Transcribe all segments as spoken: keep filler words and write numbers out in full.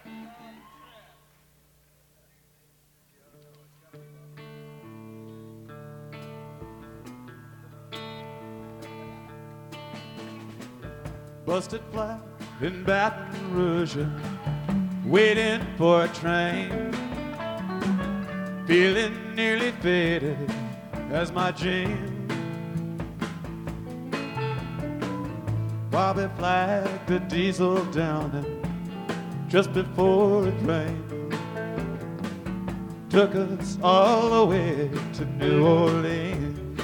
Busted flat in Baton Rouge, waiting for a train, feeling nearly faded as my jeans. Bobby flagged the diesel down and just before it rained, took us all the way to New Orleans.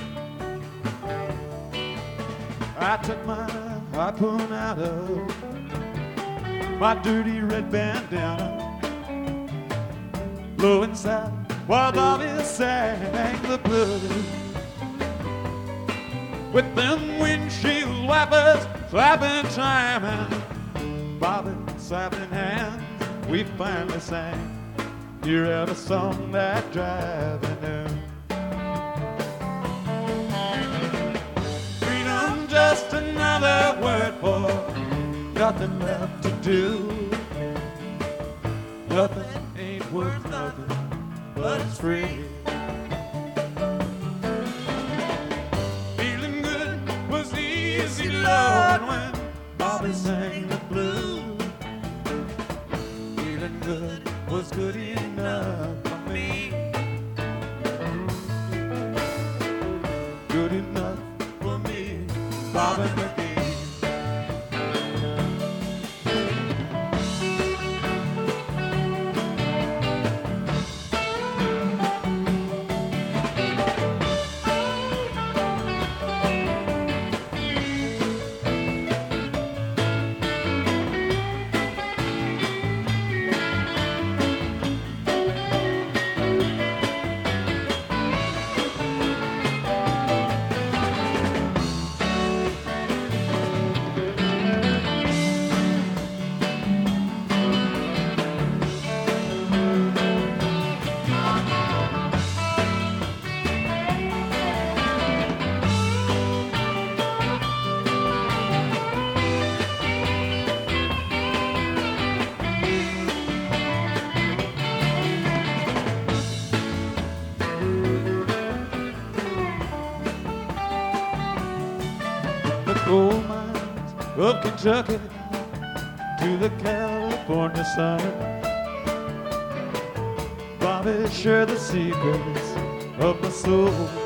I took my harpoon out of my dirty red bandana, blowing south while Bobby sang the blues. With them windshield wipers slapping time and Bobby slapping hands, we finally sang "You're Ever Song That Driving Knew." Freedom, just another word for nothing left to do. Nothing ain't worth nothing, but it's free. Feeling good was easy, Lord, when Bobby sang the blues. Feeling good was good enough for me. Good enough for me, Bobby McGee. Gold mines of Kentucky to the California sun, Bobby shared the secrets of my soul.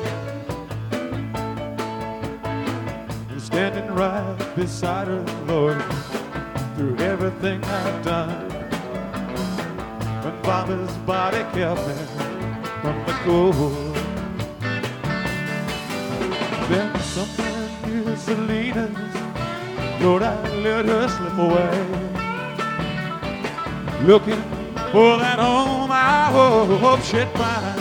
And standing right beside her, Lord, through everything I've done, when Bobby's body kept me from the cold. Then something Selena's, Lord, I let her slip away, looking for that home I hope she'd find.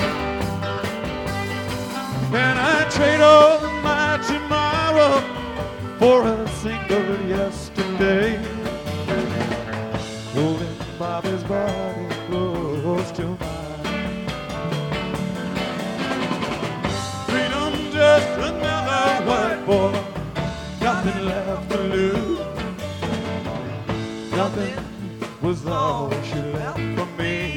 And I trade all my tomorrow for a single yesterday, holding Bobby's body close to mine. Freedom, just another word for nothing left to lose. Nothing was all she left for me.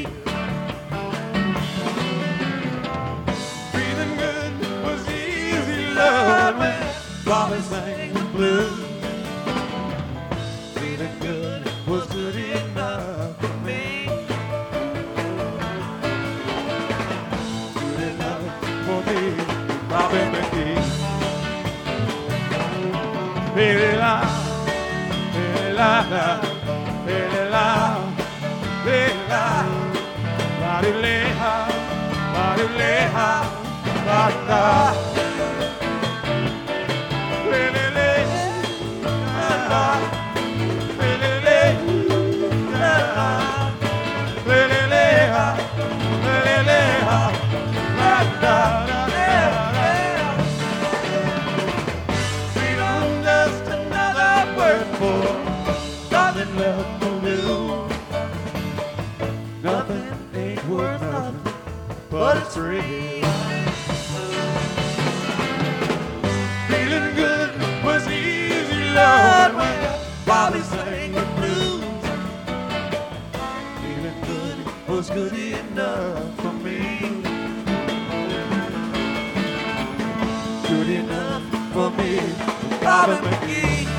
Breathing good was easy, Lord, when Bobby sang the blues. Breathing good was good enough for me. Good enough for me, Bobby McGee. Baby la, baby la, la, baby la, baby la, body leha, body leha, body la, baby leha, baby leha, baby leha, baby leha, body la. Nothing left to lose. Nothing ain't worth nothing, but it's free. Feeling good was easy, Lord, when Bobby sang the blues. was good enough for me. Good enough for me, Robert McGee.